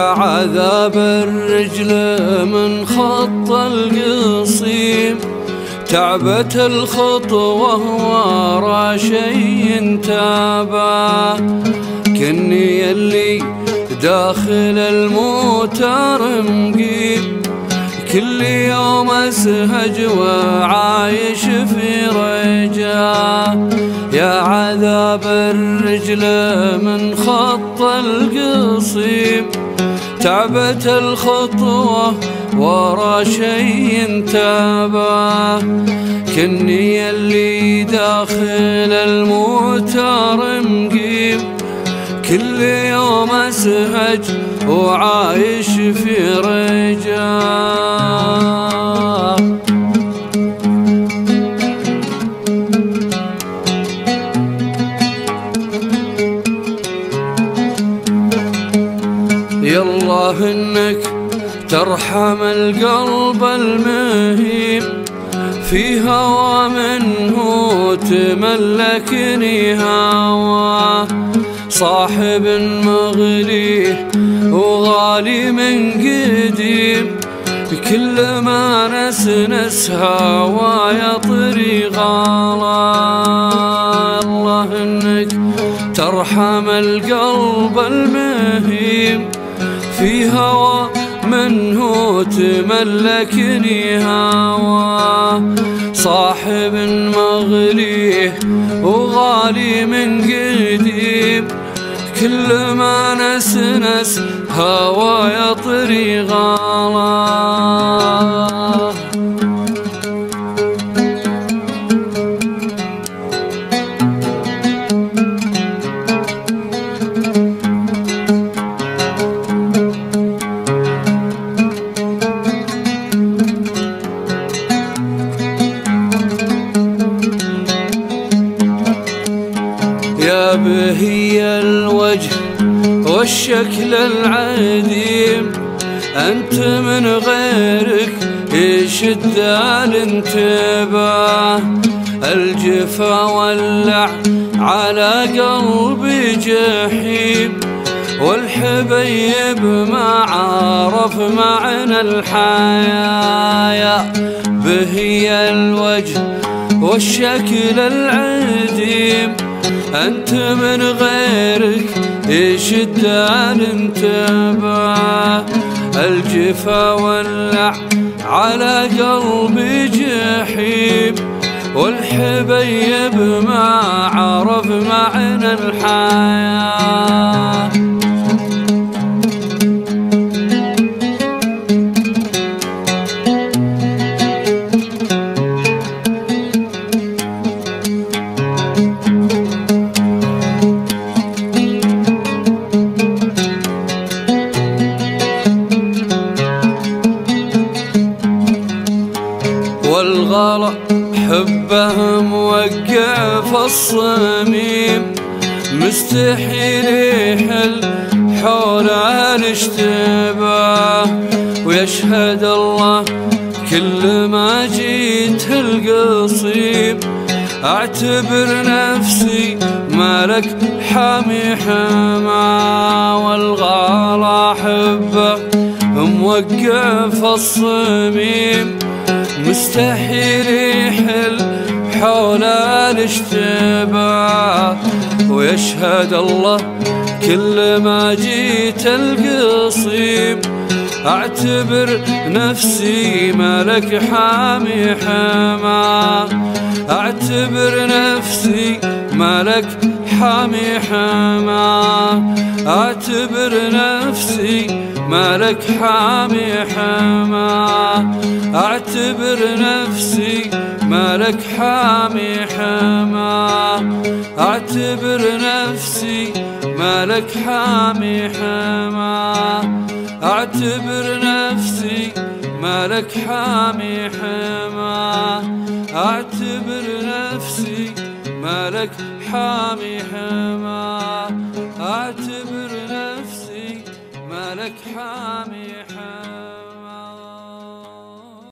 عذاب الرجل من خط القصيم، تعبت الخطوة ورا شي تابع، كني اللي داخل الموتر مقيم، كل يوم اسهج وعايش في رجاء. يا عذاب الرجل من خط القصيم، تعبت الخطوة ورا شي تابع، كني اللي داخل الموتر مقيم، كل يوم اسهج وعايش في رجاء. يالله انك ترحم القلب المهيم، في هوى منه تملكني هواه، صاحب مغليه وغالي من قديم، كل ما نسنس هوايا طريق الله انك ترحم القلب المهيم، في هوى منه تملكني هواه، صاحب مغليه وغالي من قديم، كل ما نسنس هوايا طريق الله. يا بهي الوجه والشكل العديم، أنت من غيرك يشد الانتباه، الجفا ولع على قلبي جحيم، والحبيب ما عرف معنى الحياة. بهي الوجه والشكل العديم، أنت من غيرك يشد الانتباه، الجفا ولع على قلبي جحيم، والحبيب ما عرف معنى الحياة. والغلا حبه موقع في الصميم، مستحيل يحل حول الاشتباه، ويشهد الله كل ما جيت القصيم، اعتبر نفسي مالك حامي حما. والغلا حبه موقع في الصميم، مستحيل يحل حول الاشتباه، ويشهد الله كل ما جيت القصيم، اعتبر نفسي ملك حامي حما، اعتبر نفسي ملك حامي حما، اعتبر نفسي ملك حامي حما، اعتبر نفسي ملك حامي حما، اعتبر نفسي ملك حامي حما، اعتبر نفسي ملك حامي حما، اعتبر نفسي ملك حامي حما، اعتبر نفسي ملك حامي